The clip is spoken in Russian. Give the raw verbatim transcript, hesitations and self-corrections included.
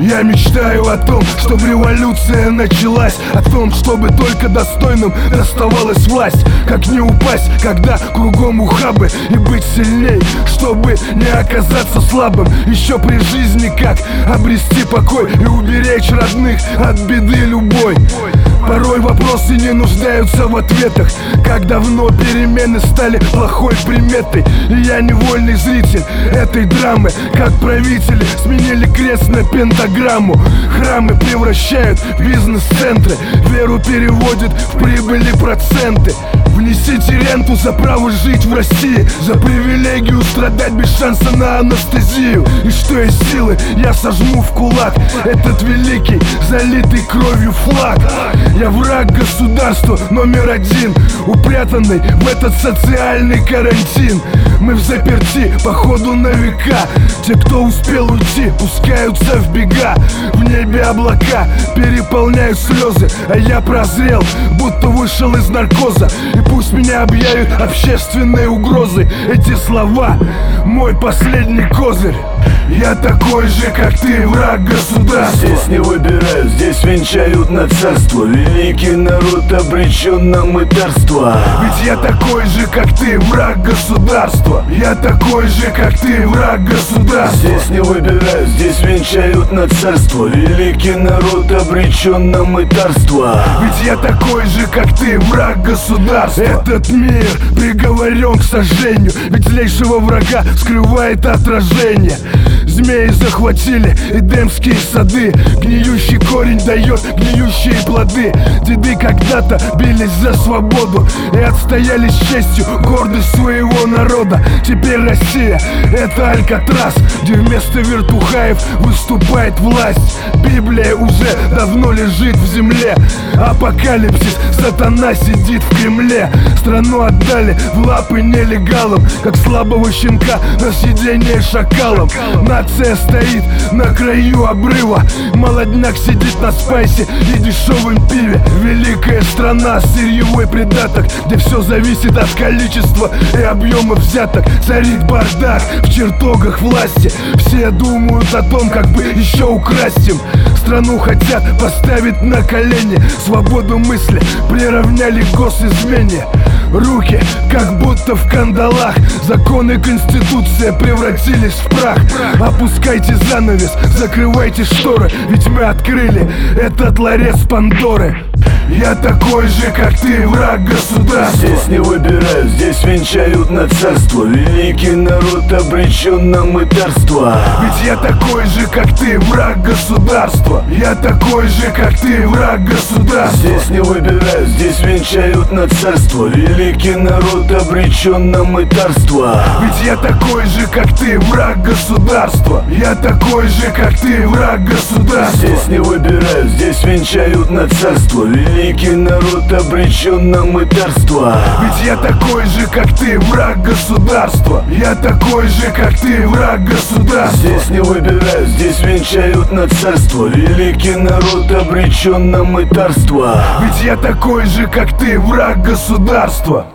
Я мечтаю о том, чтобы революция началась, о том, чтобы только достойным доставалась власть. Как не упасть, когда кругом ухабы, и быть сильней, чтобы не оказаться слабым. Еще при жизни как обрести покой и уберечь родных от беды любой. Порой вопросы не нуждаются в ответах. Как давно перемены стали плохой приметой. И я невольный зритель этой драмы. Как правители сменили крест на пентаграмму. Храмы превращают в бизнес-центры. Веру переводят в прибыли проценты. Внесите ренту за право жить в России, за привилегию страдать без шанса на анестезию. И что есть силы, я сожму в кулак этот великий, залитый кровью флаг. Я враг государства номер один, упрятанный в этот социальный карантин. Мы в заперти, походу на века. Те, кто успел уйти, пускаются в бега. В небе облака переполняют слезы, а я прозрел, будто вышел из наркоза. И пусть меня объявят общественной угрозой, эти слова — мой последний козырь. Я такой же, как ты, враг государства. Здесь не выбирают, здесь венчают на царство. Великий народ обречен на мытарство. Ведь я такой же, как ты, враг государства. Я такой же, как ты, враг государства. Здесь не выбирают, здесь венчают на царство. Великий народ обречен на мытарство. Ведь я такой же, как ты, враг государства. Этот мир приговорен к сожжению, ведь злейшего врага скрывает отражение. Змеи захватили эдемские сады, гниющий корень дает гниющие плоды. Деды когда-то бились за свободу и отстояли с честью гордость своего народа. Теперь Россия — это Алькатрас, где вместо вертухаев выступает власть. Библия уже давно лежит в земле, апокалипсис, сатана сидит в Кремле. Страну отдали в лапы нелегалам, как слабого щенка на съедение шакалам. Нация стоит на краю обрыва, молодняк сидит на спайсе и дешевом пиве. Великая страна, сырьевой придаток, где все зависит от количества и объема взяток. Царит бардак в чертогах власти, все думают о том, как бы еще украсть им. Страну хотят поставить на колени, свободу мысли приравняли к госизмене. Руки как будто в кандалах, законы, конституция превратились в прах. Опускайте занавес, закрывайте шторы, ведь мы открыли этот ларец Пандоры. Я такой же, как ты, враг государства. Здесь не выбирают, здесь венчают на царство. Великий народ обречен на мытарство. Ведь я такой же, как ты, враг государства. Я такой же, как ты, враг государства. Здесь не выбирают, здесь венчают на царство. Великий народ обречен на мытарство. Ведь я такой же, как ты, враг государства. Я такой же, как ты, враг государства. Здесь не выбирают, здесь венчают на царство. Великий народ обречен на мытарство. Ведь я такой же, как ты, враг государства. Я такой же, как ты, враг государства. Здесь не выбирают, здесь венчают на царство. Великий народ обречен на мытарство. Ведь я такой же, как ты, враг государства.